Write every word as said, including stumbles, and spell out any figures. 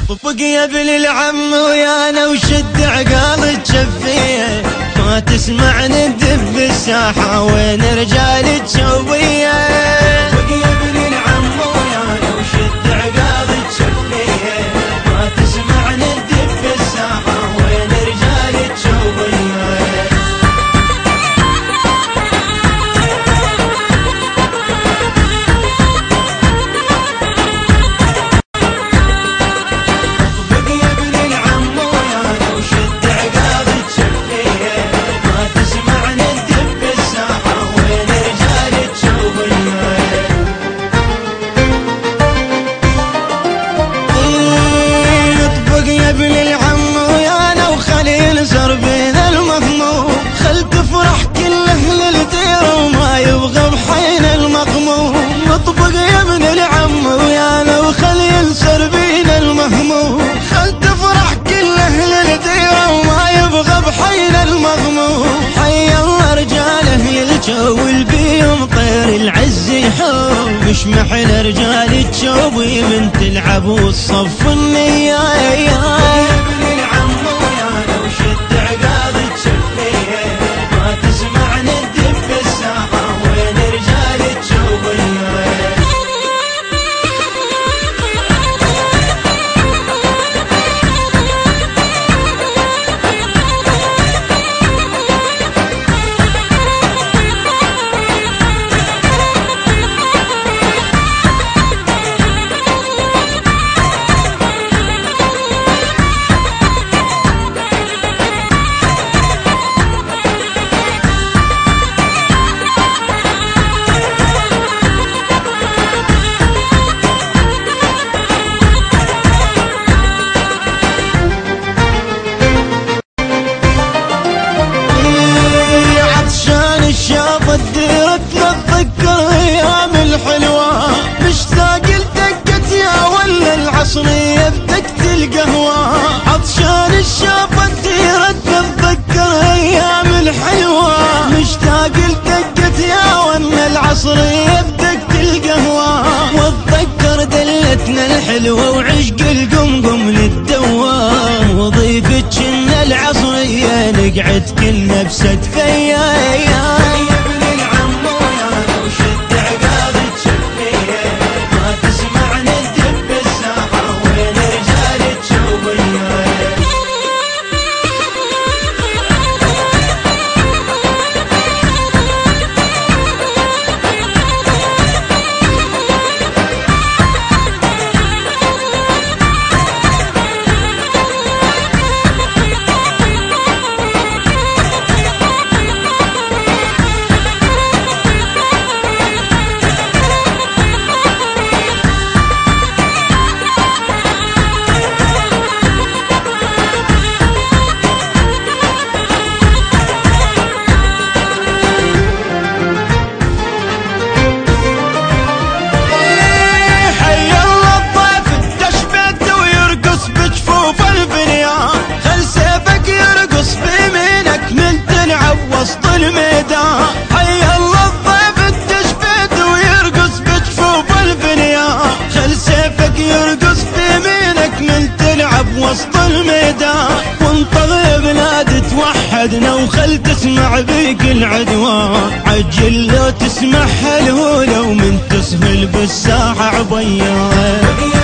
طبق يا ابن العم ويانا وشد عقال تشفيه، ما تسمع ندب بالساحة وين رجال تشويه. طبق يا ابن العم ويانا وشد عقال تشفيه، ما تسمع ندب بالساحة وين رجال تشويه. اطبق يا ابن العم ويانا وخلي ينسر بينا المهموم، خل تفرح كل اهل الديره وما يبغى بحينا المغموم. حي الله رجاله يلجول بيهم طير العز يحوم، مش محل رجال تشوبي من تلعب والصف النيه. عصرية بدقة القهوة، عطشان الشاب الديرة تتذكر ايام الحلوة، مشتاق لدقة يا ون العصرية بدقة القهوة، واتذكر دلتنا الحلوة وعشق القمقم للدوام، وضيفتك ان العصرية نقعد كلنا بستفية. وسط الميدان حي الله الضيف الدش بيت ويرقص بجفوف البنيان، خل سيفك يرقص بيمينك من تلعب وسط الميدان، وانطغ يا بلاد توحدنا وخل تسمع بيك العدوان، عجل لو تسمعها الهولة ومن تسهل بالساحة عبيان.